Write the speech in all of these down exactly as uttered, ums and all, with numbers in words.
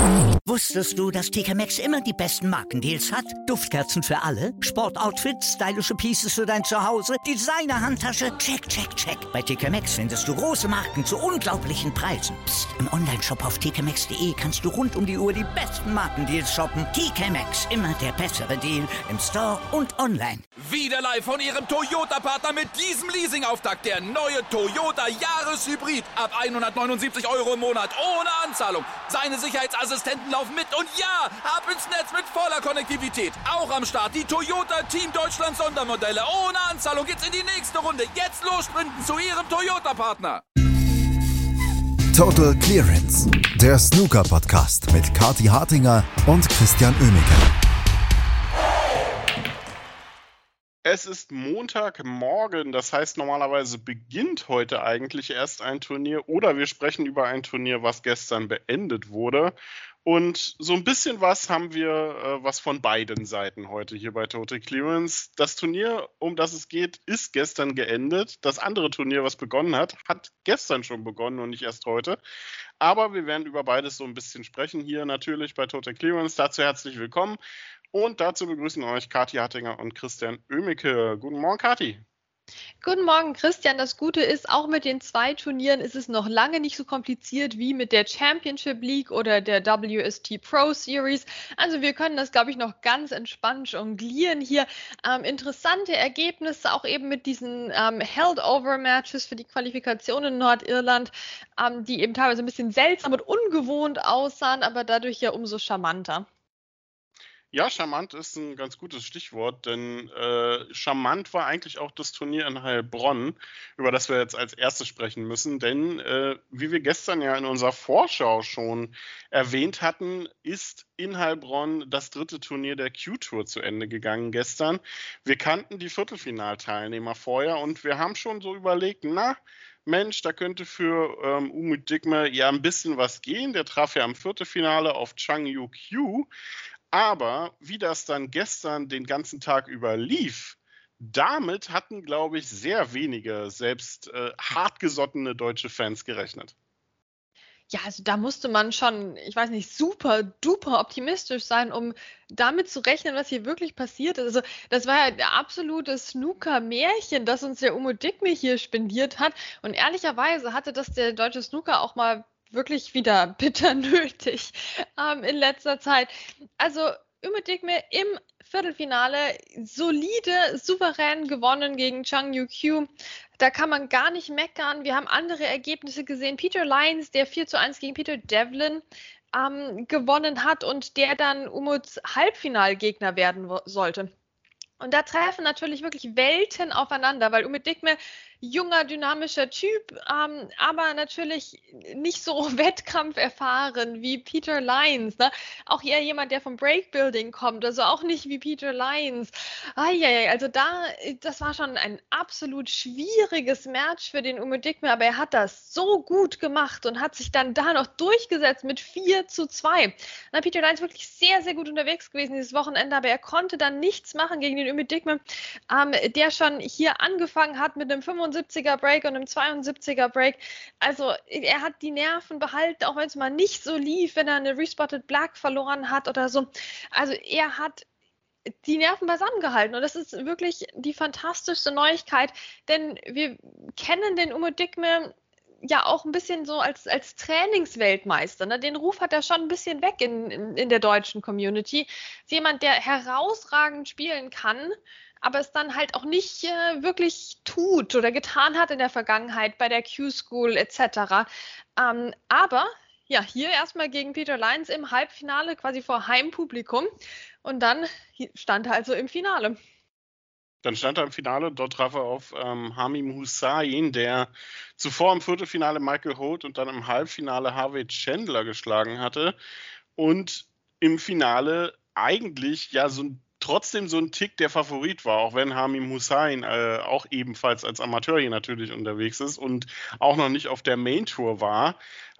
Wusstest du, dass T K Maxx immer die besten Markendeals hat? Duftkerzen für alle, Sportoutfits, stylische Pieces für dein Zuhause, Designer-Handtasche, check, check, check. Bei T K Maxx findest du große Marken zu unglaublichen Preisen. Psst. Im Onlineshop auf t k maxx punkt d e kannst du rund um die Uhr die besten Markendeals shoppen. T K Maxx, immer der bessere Deal im Store und online. Wieder live von Ihrem Toyota-Partner mit diesem Leasing-Auftakt. Der neue Toyota Jahreshybrid. Ab hundertneunundsiebzig Euro im Monat. Ohne Anzahlung. Seine Sicherheitsassistenten laufen mit. Und ja, ab ins Netz mit voller Konnektivität. Auch am Start die Toyota Team Deutschland Sondermodelle. Ohne Anzahlung geht's in die nächste Runde. Jetzt los sprinten zu Ihrem Toyota-Partner. Total Clearance. Der Snooker-Podcast mit Kathi Hartinger und Christian Oemeke. Es ist Montagmorgen, das heißt normalerweise beginnt heute eigentlich erst ein Turnier oder wir sprechen über ein Turnier, was gestern beendet wurde. Und so ein bisschen was haben wir, äh, was von beiden Seiten heute hier bei Total Clearance. Das Turnier, um das es geht, ist gestern geendet. Das andere Turnier, was begonnen hat, hat gestern schon begonnen und nicht erst heute. Aber wir werden über beides so ein bisschen sprechen hier natürlich bei Total Clearance. Dazu herzlich willkommen. Und dazu begrüßen euch Kathi Hartinger und Christian Oemeke. Guten Morgen, Kathi. Guten Morgen, Christian. Das Gute ist, auch mit den zwei Turnieren ist es noch lange nicht so kompliziert wie mit der Championship League oder der W S T Pro Series. Also wir können das, glaube ich, noch ganz entspannt jonglieren hier. Ähm, interessante Ergebnisse, auch eben mit diesen ähm, Held-Over-Matches für die Qualifikation in Nordirland, ähm, die eben teilweise ein bisschen seltsam und ungewohnt aussahen, aber dadurch ja umso charmanter. Ja, charmant ist ein ganz gutes Stichwort, denn äh, charmant war eigentlich auch das Turnier in Heilbronn, über das wir jetzt als erstes sprechen müssen, denn äh, wie wir gestern ja in unserer Vorschau schon erwähnt hatten, ist in Heilbronn das dritte Turnier der Q-Tour zu Ende gegangen gestern. Wir kannten die Viertelfinalteilnehmer vorher und wir haben schon so überlegt, na, Mensch, da könnte für ähm, Umut Digme ja ein bisschen was gehen. Der traf ja im Viertelfinale auf Chang Yu Q. Aber wie das dann gestern den ganzen Tag über lief, damit hatten, glaube ich, sehr wenige, selbst äh, hartgesottene deutsche Fans gerechnet. Ja, also da musste man schon, ich weiß nicht, super duper optimistisch sein, um damit zu rechnen, was hier wirklich passiert ist. Also das war ja der absolute Snooker-Märchen, das uns der Umut Digme hier spendiert hat. Und ehrlicherweise hatte das der deutsche Snooker auch mal wirklich wieder bitter nötig ähm, in letzter Zeit. Also Umut Digme im Viertelfinale solide, souverän gewonnen gegen Chang Yu Q. Da kann man gar nicht meckern. Wir haben andere Ergebnisse gesehen. Peter Lyons, der vier zu eins gegen Peter Devlin ähm, gewonnen hat und der dann Umuts Halbfinalgegner werden wo- sollte. Und da treffen natürlich wirklich Welten aufeinander, weil Umut Digme junger, dynamischer Typ, ähm, aber natürlich nicht so wettkampferfahren wie Peter Lyons. Ne? Auch eher jemand, der vom Breakbuilding kommt, also auch nicht wie Peter Lyons. Eieiei, also da, das war schon ein absolut schwieriges Match für den Umut Digme, aber er hat das so gut gemacht und hat sich dann da noch durchgesetzt mit vier zu zwei. Na, Peter Lyons wirklich sehr, sehr gut unterwegs gewesen dieses Wochenende, aber er konnte dann nichts machen gegen den Umut Digme, ähm, der schon hier angefangen hat mit einem fünfundsiebziger Break und einem zweiundsiebziger Break. Also er hat die Nerven behalten, auch wenn es mal nicht so lief, wenn er eine Respotted Black verloren hat oder so. Also er hat die Nerven beisammen gehalten und das ist wirklich die fantastischste Neuigkeit, denn wir kennen den Umut Digme ja auch ein bisschen so als, als Trainingsweltmeister. Ne? Den Ruf hat er schon ein bisschen weg in, in, in der deutschen Community. Ist jemand, der herausragend spielen kann, aber es dann halt auch nicht äh, wirklich tut oder getan hat in der Vergangenheit bei der Q-School et cetera. Ähm, aber ja, hier erstmal gegen Peter Lyons im Halbfinale, quasi vor Heimpublikum. Und dann stand er also im Finale. Dann stand er im Finale, dort traf er auf ähm, Hamim Hussain, der zuvor im Viertelfinale Michael Holt und dann im Halbfinale Harvey Chandler geschlagen hatte. Und im Finale eigentlich ja so ein trotzdem so ein Tick der Favorit war, auch wenn Hamim Hussain äh, auch ebenfalls als Amateur hier natürlich unterwegs ist und auch noch nicht auf der Main Tour war,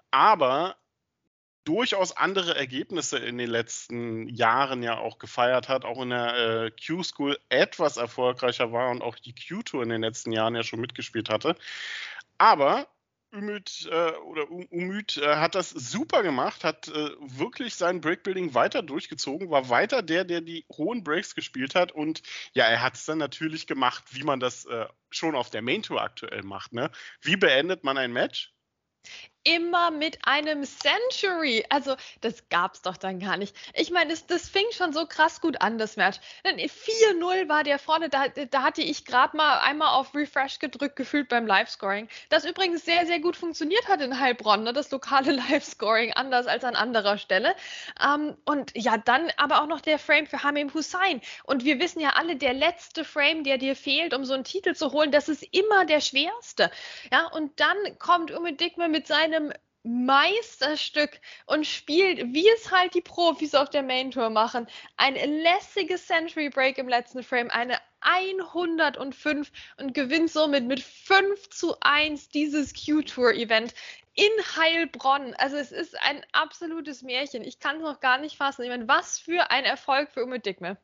aber durchaus andere Ergebnisse in den letzten Jahren ja auch gefeiert hat, auch in der äh, Q-School etwas erfolgreicher war und auch die Q-Tour in den letzten Jahren ja schon mitgespielt hatte. Aber Umut äh, oder Umut äh, hat das super gemacht, hat äh, wirklich sein Breakbuilding weiter durchgezogen, war weiter der, der die hohen Breaks gespielt hat und ja, er hat es dann natürlich gemacht, wie man das äh, schon auf der Main Tour aktuell macht. Ne? Wie beendet man ein Match? Immer mit einem Century. Also, das gab's doch dann gar nicht. Ich meine, das, das fing schon so krass gut an, das Match. vier null war der vorne, da, da hatte ich gerade mal einmal auf Refresh gedrückt, gefühlt beim Live-Scoring. Das übrigens sehr, sehr gut funktioniert hat in Heilbronn, ne? Das lokale Live-Scoring, anders als an anderer Stelle. Ähm, und ja, dann aber auch noch der Frame für Hamim Hussain. Und wir wissen ja alle, der letzte Frame, der dir fehlt, um so einen Titel zu holen, das ist immer der schwerste. Ja, und dann kommt Umut Dikme mit seinem Meisterstück und spielt, wie es halt die Profis auf der Main Tour machen, ein lässiges Century Break im letzten Frame, eine hundertfünf und gewinnt somit mit fünf zu eins dieses Q-Tour-Event in Heilbronn. Also es ist ein absolutes Märchen. Ich kann es noch gar nicht fassen. Ich meine, was für ein Erfolg für Umut Dikme.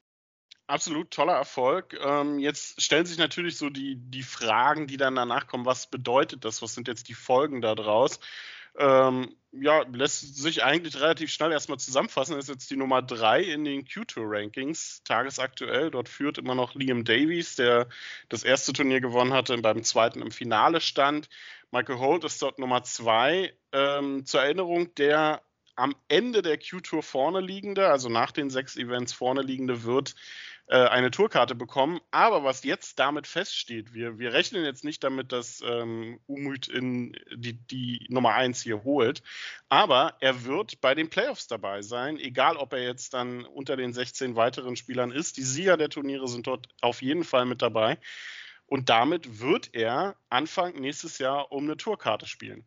Absolut toller Erfolg. Ähm, jetzt stellen sich natürlich so die, die Fragen, die dann danach kommen. Was bedeutet das? Was sind jetzt die Folgen daraus? Ähm, ja, lässt sich eigentlich relativ schnell erstmal zusammenfassen. Das ist jetzt die Nummer drei in den Q-Tour-Rankings, tagesaktuell. Dort führt immer noch Liam Davies, der das erste Turnier gewonnen hatte und beim zweiten im Finale stand. Michael Holt ist dort Nummer zwei. Ähm, zur Erinnerung, der am Ende der Q-Tour vorne liegende, also nach den sechs Events vorne liegende, wird eine Tourkarte bekommen. Aber was jetzt damit feststeht, wir, wir rechnen jetzt nicht damit, dass ähm, Umut in die, die Nummer eins hier holt, aber er wird bei den Playoffs dabei sein, egal ob er jetzt dann unter den sechzehn weiteren Spielern ist. Die Sieger der Turniere sind dort auf jeden Fall mit dabei. Und damit wird er Anfang nächstes Jahr um eine Tourkarte spielen.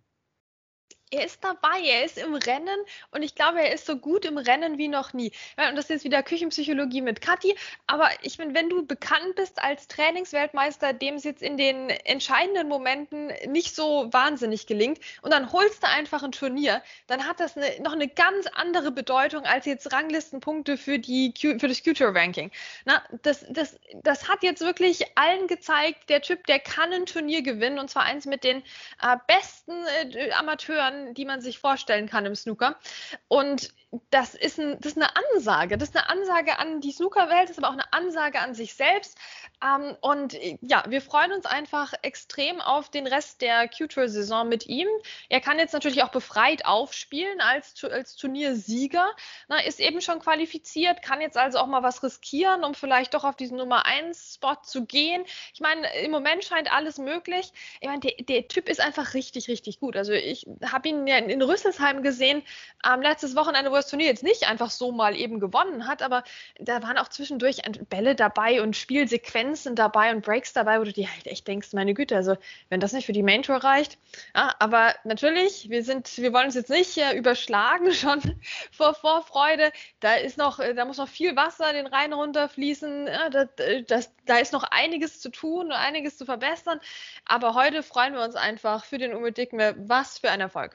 Er ist dabei, er ist im Rennen und ich glaube, er ist so gut im Rennen wie noch nie. Und das ist jetzt wieder Küchenpsychologie mit Kathi, aber ich meine, wenn du bekannt bist als Trainingsweltmeister, dem es jetzt in den entscheidenden Momenten nicht so wahnsinnig gelingt und dann holst du einfach ein Turnier, dann hat das eine, noch eine ganz andere Bedeutung als jetzt Ranglistenpunkte für, die Q, für das Q-Tour-Ranking. Na, das, das, das hat jetzt wirklich allen gezeigt, der Typ, der kann ein Turnier gewinnen und zwar eins mit den äh, besten äh, Amateuren, die man sich vorstellen kann im Snooker. Und das ist, ein, das ist eine Ansage. Das ist eine Ansage an die Snookerwelt, das ist aber auch eine Ansage an sich selbst. Ähm, und ja, wir freuen uns einfach extrem auf den Rest der Q-Tour-Saison mit ihm. Er kann jetzt natürlich auch befreit aufspielen als, als Turniersieger. Na, ist eben schon qualifiziert, kann jetzt also auch mal was riskieren, um vielleicht doch auf diesen Nummer eins Spot zu gehen. Ich meine, im Moment scheint alles möglich. Ich meine, der, der Typ ist einfach richtig, richtig gut. Also ich habe ihn ja in Rüsselsheim gesehen, ähm, letztes Wochenende, wo das Turnier jetzt nicht einfach so mal eben gewonnen hat, aber da waren auch zwischendurch Bälle dabei und Spielsequenzen dabei und Breaks dabei, wo du dir halt echt denkst, meine Güte, also wenn das nicht für die Main Tour reicht. Ja, aber natürlich, wir sind, wir wollen uns jetzt nicht äh, überschlagen schon vor Vorfreude. Da ist noch, da muss noch viel Wasser den Rhein runterfließen. Ja, das, das, da ist noch einiges zu tun und einiges zu verbessern. Aber heute freuen wir uns einfach für den Umut Dikme. Was für ein Erfolg.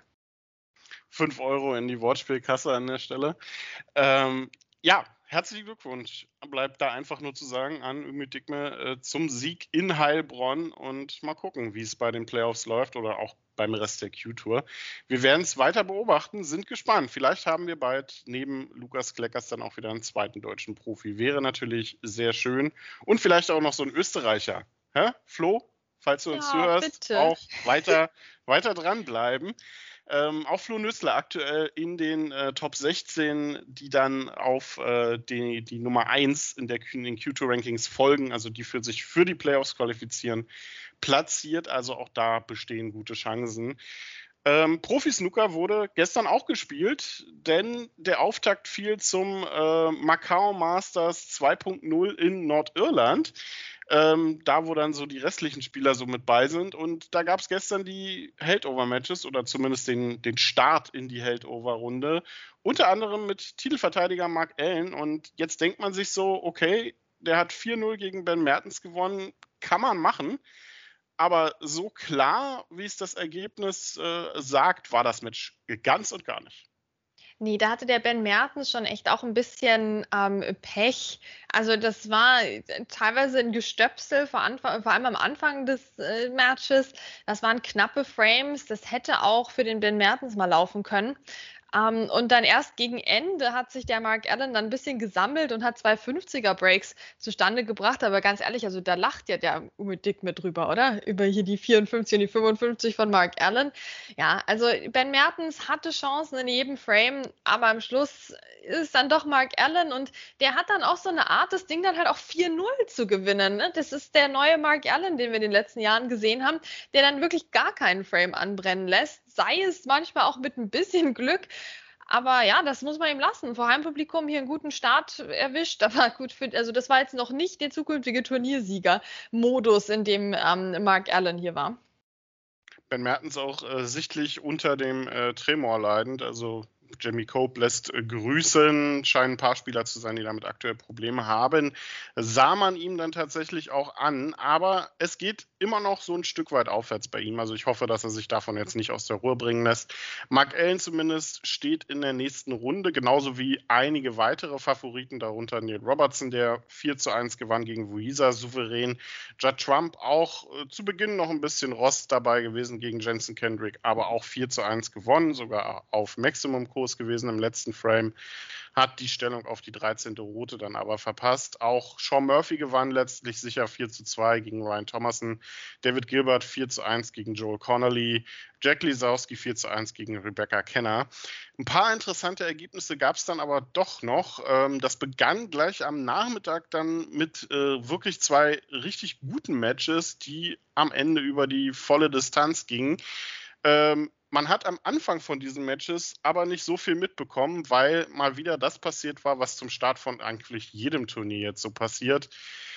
fünf Euro in die Wortspielkasse an der Stelle. Ähm, ja, herzlichen Glückwunsch. Bleibt da einfach nur zu sagen an Umut Dikme äh, zum Sieg in Heilbronn und mal gucken, wie es bei den Playoffs läuft oder auch beim Rest der Q-Tour. Wir werden es weiter beobachten, sind gespannt. Vielleicht haben wir bald neben Lukas Kleckers dann auch wieder einen zweiten deutschen Profi. Wäre natürlich sehr schön. Und vielleicht auch noch so ein Österreicher. Hä? Flo, falls du uns ja, zuhörst, bitte. auch weiter, weiter dranbleiben. Ähm, auch Flo Nüssler aktuell in den äh, Top sechzehn, die dann auf äh, die, die Nummer eins in, der, in den Q-Tour-Rankings folgen, also die für sich für die Playoffs qualifizieren, platziert. Also auch da bestehen gute Chancen. Ähm, Profi-Snooker wurde gestern auch gespielt, denn der Auftakt fiel zum äh, Macau Masters zwei Punkt null in Nordirland. Ähm, da, wo dann so die restlichen Spieler so mit bei sind. Und da gab es gestern die Held-Over-Matches oder zumindest den, den Start in die Held-Over-Runde. Unter anderem mit Titelverteidiger Mark Allen. Und jetzt denkt man sich so, okay, der hat vier null gegen Ben Mertens gewonnen, kann man machen. Aber so klar, wie es das Ergebnis äh, sagt, war das Match ganz und gar nicht. Nee, da hatte der Ben Mertens schon echt auch ein bisschen ähm, Pech. Also das war teilweise ein Gestöpsel, vor, Anfang, vor allem am Anfang des äh, Matches. Das waren knappe Frames. Das hätte auch für den Ben Mertens mal laufen können. Ähm, und dann erst gegen Ende hat sich der Mark Allen dann ein bisschen gesammelt und hat zwei fünfziger-Breaks zustande gebracht. Aber ganz ehrlich, also da lacht ja der Ume Dick mit drüber, oder? Über hier die vierundfünfzig und die fünfundfünfzig von Mark Allen. Ja, also Ben Mertens hatte Chancen in jedem Frame, aber am Schluss ist es dann doch Mark Allen und der hat dann auch so eine Art, das Ding dann halt auch vier null zu gewinnen. Ne? Das ist der neue Mark Allen, den wir in den letzten Jahren gesehen haben, der dann wirklich gar keinen Frame anbrennen lässt, sei es manchmal auch mit ein bisschen Glück. Aber ja, das muss man ihm lassen. Vor Heimpublikum hier einen guten Start erwischt. Aber gut, für, also das war jetzt noch nicht der zukünftige Turniersieger-Modus, in dem ähm, Mark Allen hier war. Ben Mertens auch äh, sichtlich unter dem äh, Tremor leidend. Also Jamie Cope lässt äh, grüßen, scheinen ein paar Spieler zu sein, die damit aktuell Probleme haben. Sah man ihm dann tatsächlich auch an, aber es geht immer noch so ein Stück weit aufwärts bei ihm. Also ich hoffe, dass er sich davon jetzt nicht aus der Ruhe bringen lässt. Mark Allen zumindest steht in der nächsten Runde, genauso wie einige weitere Favoriten, darunter Neil Robertson, der vier zu eins gewann gegen Wieser, souverän. Judd Trump auch äh, zu Beginn noch ein bisschen Rost dabei gewesen gegen Jensen Kendrick, aber auch vier zu eins gewonnen, sogar auf Maximum Kurs gewesen im letzten Frame, hat die Stellung auf die dreizehnte Rote dann aber verpasst. Auch Sean Murphy gewann letztlich sicher vier zu zwei gegen Ryan Thomason, David Gilbert vier zu eins gegen Joel Connolly, Jack Lisowski vier zu eins gegen Rebecca Kenner. Ein paar interessante Ergebnisse gab es dann aber doch noch. Das begann gleich am Nachmittag dann mit wirklich zwei richtig guten Matches, die am Ende über die volle Distanz gingen. Man hat am Anfang von diesen Matches aber nicht so viel mitbekommen, weil mal wieder das passiert war, was zum Start von eigentlich jedem Turnier jetzt so passiert.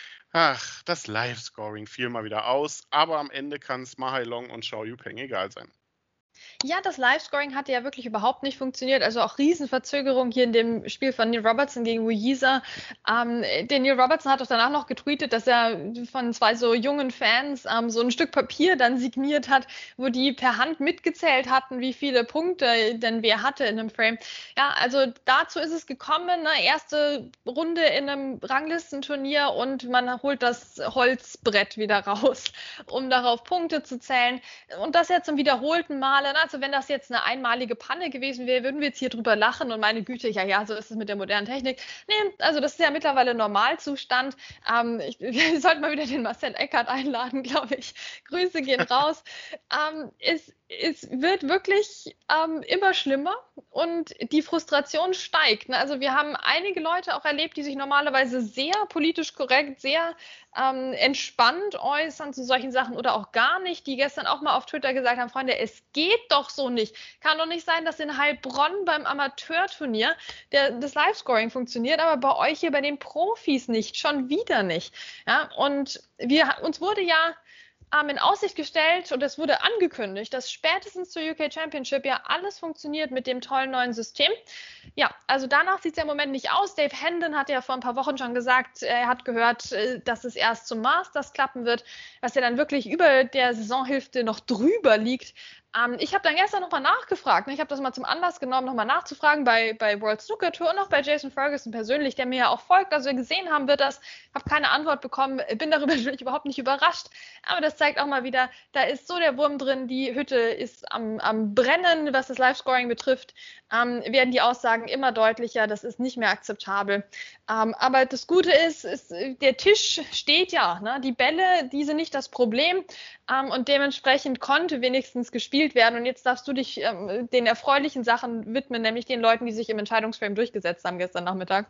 Ach, das Live-Scoring fiel mal wieder aus, aber am Ende kann es Ma Hailong und Xiao Yupeng egal sein. Ja, das Live-Scoring hatte ja wirklich überhaupt nicht funktioniert. Also auch Riesenverzögerung hier in dem Spiel von Neil Robertson gegen Wu Yisa. Ähm, der Neil Robertson hat doch danach noch getweetet, dass er von zwei so jungen Fans ähm, so ein Stück Papier dann signiert hat, wo die per Hand mitgezählt hatten, wie viele Punkte denn wer hatte in einem Frame. Ja, also dazu ist es gekommen. Ne? Erste Runde in einem Ranglistenturnier und man holt das Holzbrett wieder raus, um darauf Punkte zu zählen. Und das ja zum wiederholten Male. Also wenn das jetzt eine einmalige Panne gewesen wäre, würden wir jetzt hier drüber lachen und meine Güte, ja, ja, so ist es mit der modernen Technik. Nee, also das ist ja mittlerweile Normalzustand. Ähm, ich, wir sollten mal wieder den Marcel Eckert einladen, glaube ich. Grüße gehen raus. ähm, es, es wird wirklich ähm, immer schlimmer und die Frustration steigt. Ne? Also wir haben einige Leute auch erlebt, die sich normalerweise sehr politisch korrekt, sehr ähm, entspannt äußern zu solchen Sachen oder auch gar nicht, die gestern auch mal auf Twitter gesagt haben, Freunde, es geht doch so nicht. Kann doch nicht sein, dass in Heilbronn beim Amateurturnier der, das Live-Scoring funktioniert, aber bei euch hier bei den Profis nicht, schon wieder nicht. Ja, und wir, uns wurde ja ähm, in Aussicht gestellt und es wurde angekündigt, dass spätestens zur U K Championship ja alles funktioniert mit dem tollen neuen System. Ja, also danach sieht es ja im Moment nicht aus. Dave Hendon hat ja vor ein paar Wochen schon gesagt, er hat gehört, dass es erst zum Masters klappen wird, was ja dann wirklich über der Saisonhälfte noch drüber liegt. Ähm, ich habe dann gestern nochmal nachgefragt. Ne? Ich habe das mal zum Anlass genommen, nochmal nachzufragen bei, bei World Snooker Tour und auch bei Jason Ferguson persönlich, der mir ja auch folgt. Also gesehen haben wird das, habe keine Antwort bekommen, bin darüber natürlich überhaupt nicht überrascht. Aber das zeigt auch mal wieder, da ist so der Wurm drin, die Hütte ist am, am Brennen, was das Live-Scoring betrifft. Ähm, werden die Aussagen immer deutlicher, das ist nicht mehr akzeptabel. Ähm, aber das Gute ist, ist, der Tisch steht ja, ne? Die Bälle, die sind nicht das Problem ähm, und dementsprechend konnte wenigstens gespielt werden und jetzt darfst du dich ähm, den erfreulichen Sachen widmen, nämlich den Leuten, die sich im Entscheidungsframe durchgesetzt haben gestern Nachmittag.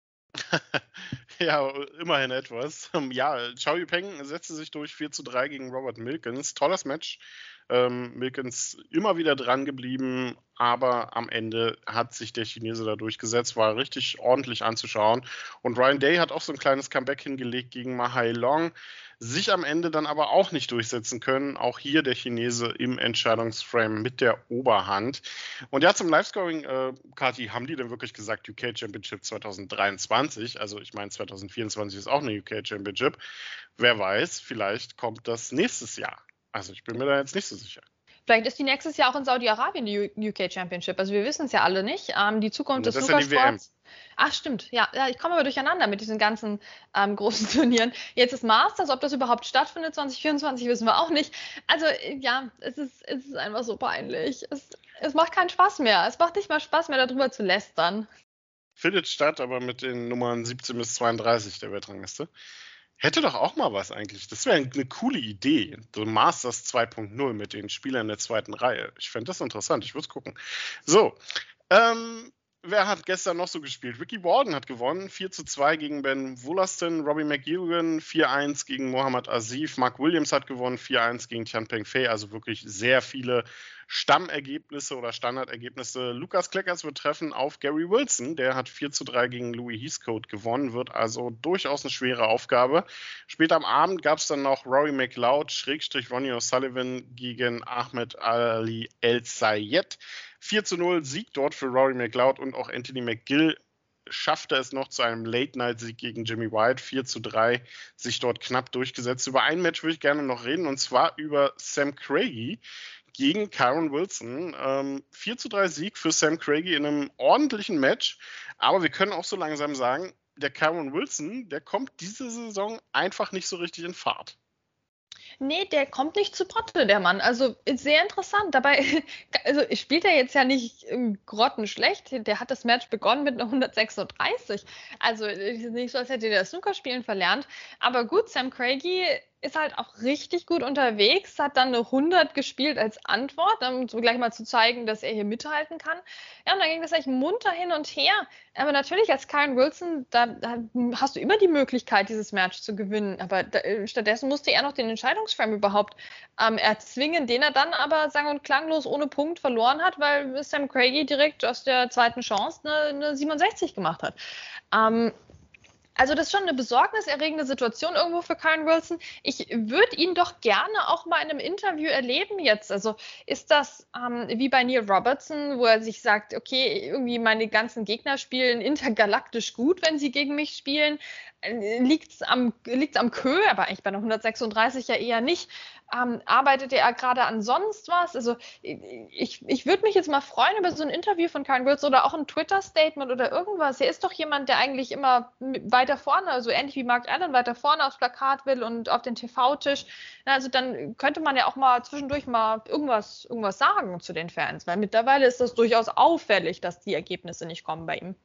Ja, immerhin etwas. Ja, Xiao Yupeng setzte sich durch vier zu drei gegen Robert Milkins. Tolles Match. Ähm, Milkins immer wieder dran geblieben, aber am Ende hat sich der Chinese da durchgesetzt, war richtig ordentlich anzuschauen. Und Ryan Day hat auch so ein kleines Comeback hingelegt gegen Ma Hailong, sich am Ende dann aber auch nicht durchsetzen können. Auch hier der Chinese im Entscheidungsframe mit der Oberhand. Und ja, zum Livescoring, äh, Kathi, haben die denn wirklich gesagt U K Championship zwanzig dreiundzwanzig? Also ich meine, zwanzig vierundzwanzig ist auch eine U K Championship. Wer weiß, vielleicht kommt das nächstes Jahr. Also ich bin mir da jetzt nicht so sicher. Vielleicht ist die nächstes Jahr auch in Saudi-Arabien die U K Championship. Also wir wissen es ja alle nicht. Ähm, die Zukunft Ja, des das ist ja die W M. Snookersports. Ach, stimmt. Ja, ja, ich komme aber durcheinander mit diesen ganzen ähm, großen Turnieren. Jetzt ist Masters, ob das überhaupt stattfindet zwanzig vierundzwanzig, wissen wir auch nicht. Also äh, ja, es ist, es ist einfach so peinlich. Es, es macht keinen Spaß mehr. Es macht nicht mal Spaß mehr, darüber zu lästern. Findet statt, aber mit den Nummern siebzehn bis zweiunddreißig der Weltrangliste. Hätte doch auch mal was eigentlich. Das wäre eine coole Idee. So Masters zwei Punkt null mit den Spielern der zweiten Reihe. Ich fände das interessant. Ich würde es gucken. So, ähm, wer hat gestern noch so gespielt? Ricky Walden hat gewonnen. vier zu zwei gegen Ben Wollaston. Robbie McEwen vier eins gegen Mohammad Asif. Mark Williams hat gewonnen. vier eins gegen Tian Pengfei. Also wirklich sehr viele Stammergebnisse oder Standardergebnisse. Lukas Kleckers wird treffen auf Gary Wilson. Der hat vier zu drei gegen Louis Heathcote gewonnen. Wird also durchaus eine schwere Aufgabe. Später am Abend gab es dann noch Rory McLeod, Schrägstrich Ronnie O'Sullivan gegen Ahmed Ali El Sayed. vier zu null Sieg dort für Rory McLeod und auch Anthony McGill schaffte es noch zu einem Late-Night-Sieg gegen Jimmy White. vier zu drei sich dort knapp durchgesetzt. Über ein Match würde ich gerne noch reden und zwar über Sam Craigie gegen Kyron Wilson. Ähm, vier zu drei Sieg für Sam Craigie in einem ordentlichen Match. Aber wir können auch so langsam sagen, der Kyron Wilson, der kommt diese Saison einfach nicht so richtig in Fahrt. Nee, der kommt nicht zu Potte, der Mann. Also ist sehr interessant. Dabei also, spielt er jetzt ja nicht grottenschlecht. Der hat das Match begonnen mit einer hundertsechsunddreißig. Also ist nicht so, als hätte der Snookerspielen verlernt. Aber gut, Sam Craigie ist halt auch richtig gut unterwegs, hat dann eine hundert gespielt als Antwort, um so gleich mal zu zeigen, dass er hier mithalten kann. Ja, und dann ging das echt munter hin und her. Aber natürlich als Kyron Wilson, da, da hast du immer die Möglichkeit, dieses Match zu gewinnen. Aber da, stattdessen musste er noch den Entscheidungsframe überhaupt ähm, erzwingen, den er dann aber sang- und klanglos ohne Punkt verloren hat, weil Sam Craigie direkt aus der zweiten Chance eine, eine siebenundsechzig gemacht hat. Ähm, Also das ist schon eine besorgniserregende Situation irgendwo für Kyron Wilson. Ich würde ihn doch gerne auch mal in einem Interview erleben jetzt. Also ist das ähm, wie bei Neil Robertson, wo er sich sagt, okay, irgendwie meine ganzen Gegner spielen intergalaktisch gut, wenn sie gegen mich spielen. Liegt's am, liegt's am Kö, aber eigentlich bei einer hundertsechsunddreißig ja eher nicht. Ähm, arbeitet er gerade an sonst was? Also ich, ich würde mich jetzt mal freuen über so ein Interview von Kyron Wilson oder auch ein Twitter-Statement oder irgendwas. Er ist doch jemand, der eigentlich immer weiter vorne, also ähnlich wie Mark Allen, weiter vorne aufs Plakat will und auf den T V-Tisch. Also dann könnte man ja auch mal zwischendurch mal irgendwas, irgendwas sagen zu den Fans, weil mittlerweile ist das durchaus auffällig, dass die Ergebnisse nicht kommen bei ihm.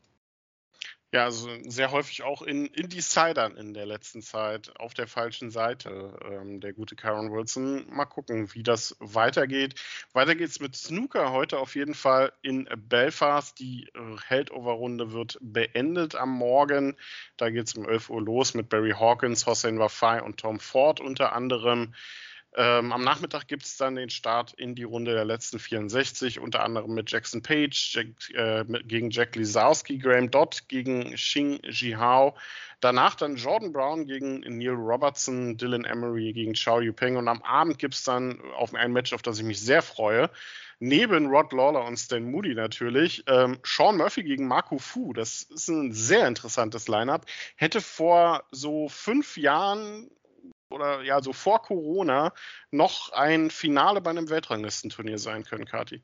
Ja, also sehr häufig auch in, in Decidern in der letzten Zeit auf der falschen Seite, ähm, der gute Kyron Wilson. Mal gucken, wie das weitergeht. Weiter geht's mit Snooker heute auf jeden Fall in Belfast. Die äh, Held-Over-Runde wird beendet am Morgen. Da geht's um elf Uhr los mit Barry Hawkins, Hossein Wafai und Tom Ford unter anderem. Ähm, am Nachmittag gibt es dann den Start in die Runde der letzten vierundsechzig, unter anderem mit Jackson Page Jack, äh, mit, gegen Jack Lisowski, Graham Dodd gegen Xing Jihao. Danach dann Jordan Brown gegen Neil Robertson, Dylan Emery gegen Chao Yupeng. Und am Abend gibt es dann auf ein Match, auf das ich mich sehr freue, neben Rod Lawler und Stan Moody natürlich, ähm, Sean Murphy gegen Marco Fu. Das ist ein sehr interessantes Line-Up. Hätte vor so fünf Jahren oder ja, so vor Corona noch ein Finale bei einem Weltranglistenturnier sein können, Kathi.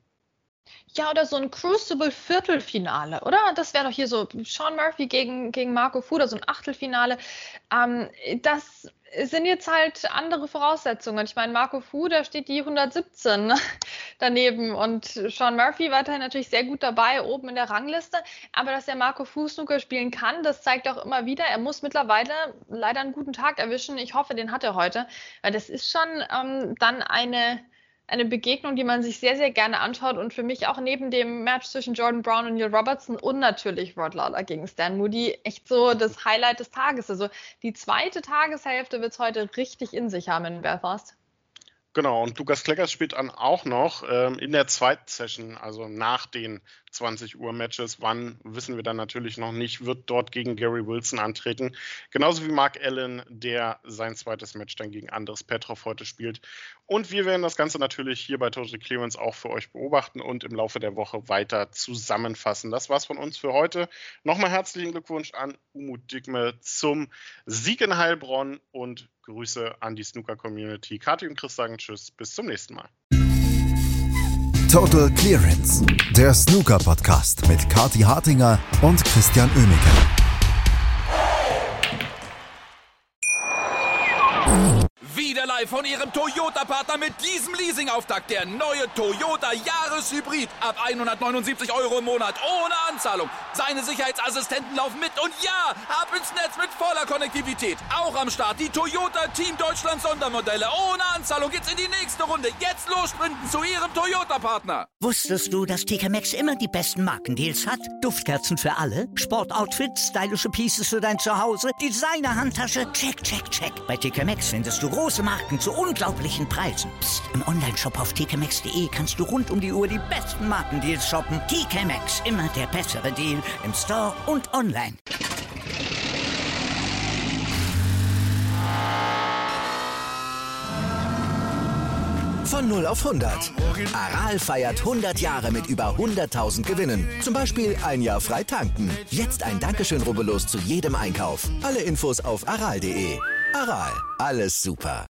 Ja, oder so ein Crucible-Viertelfinale, oder? Das wäre doch hier so Sean Murphy gegen, gegen Marco Fu, oder so ein Achtelfinale. Ähm, das sind jetzt halt andere Voraussetzungen. Ich meine, Marco Fu, da steht die hundertsiebzehn daneben und Sean Murphy weiterhin natürlich sehr gut dabei, oben in der Rangliste. Aber dass er Marco Fu Snooker spielen kann, das zeigt auch immer wieder, er muss mittlerweile leider einen guten Tag erwischen. Ich hoffe, den hat er heute. Weil das ist schon ähm, dann eine... Eine Begegnung, die man sich sehr, sehr gerne anschaut und für mich auch neben dem Match zwischen Jordan Brown und Neil Robertson und natürlich Rod Lawler gegen Stan Moody echt so das Highlight des Tages. Also die zweite Tageshälfte wird es heute richtig in sich haben in Belfast. Genau, und Lukas Kleckers spielt dann auch noch ähm, in der zweiten Session, also nach den zwanzig Uhr Matches. Wann, wissen wir dann natürlich noch nicht, wird dort gegen Gary Wilson antreten. Genauso wie Mark Allen, der sein zweites Match dann gegen Andres Petrov heute spielt. Und wir werden das Ganze natürlich hier bei Total Clearance auch für euch beobachten und im Laufe der Woche weiter zusammenfassen. Das war's von uns für heute. Nochmal herzlichen Glückwunsch an Umut Digme zum Sieg in Heilbronn und Grüße an die Snooker-Community. Kathi und Chris sagen Tschüss, bis zum nächsten Mal. Total Clearance, der Snooker-Podcast mit Kathi Hartinger und Christian Oemeke. Wieder live von Ihrem Toyota-Partner mit diesem Leasing-Auftakt. Der neue Toyota Jahreshybrid. Ab hundertneunundsiebzig Euro im Monat. Ohne Anzahlung. Seine Sicherheitsassistenten laufen mit. Und ja, ab ins Netz mit voller Konnektivität. Auch am Start die Toyota Team Deutschland Sondermodelle. Ohne Anzahlung geht's in die nächste Runde. Jetzt los sprinten zu Ihrem Toyota-Partner. Wusstest du, dass T K Maxx immer die besten Markendeals hat? Duftkerzen für alle, Sportoutfits, stylische Pieces für dein Zuhause, Designer-Handtasche, check, check, check. Bei T K Maxx findest du große Marken zu unglaublichen Preisen. Psst. Im Onlineshop auf t k maxx punkt de kannst du rund um die Uhr die besten Markendeals shoppen. T K Maxx, immer der bessere Deal im Store und online. Von null auf hundert. Aral feiert hundert Jahre mit über hunderttausend Gewinnen. Zum Beispiel ein Jahr frei tanken. Jetzt ein Dankeschön, rubbellos zu jedem Einkauf. Alle Infos auf aral punkt de. Aral, alles super.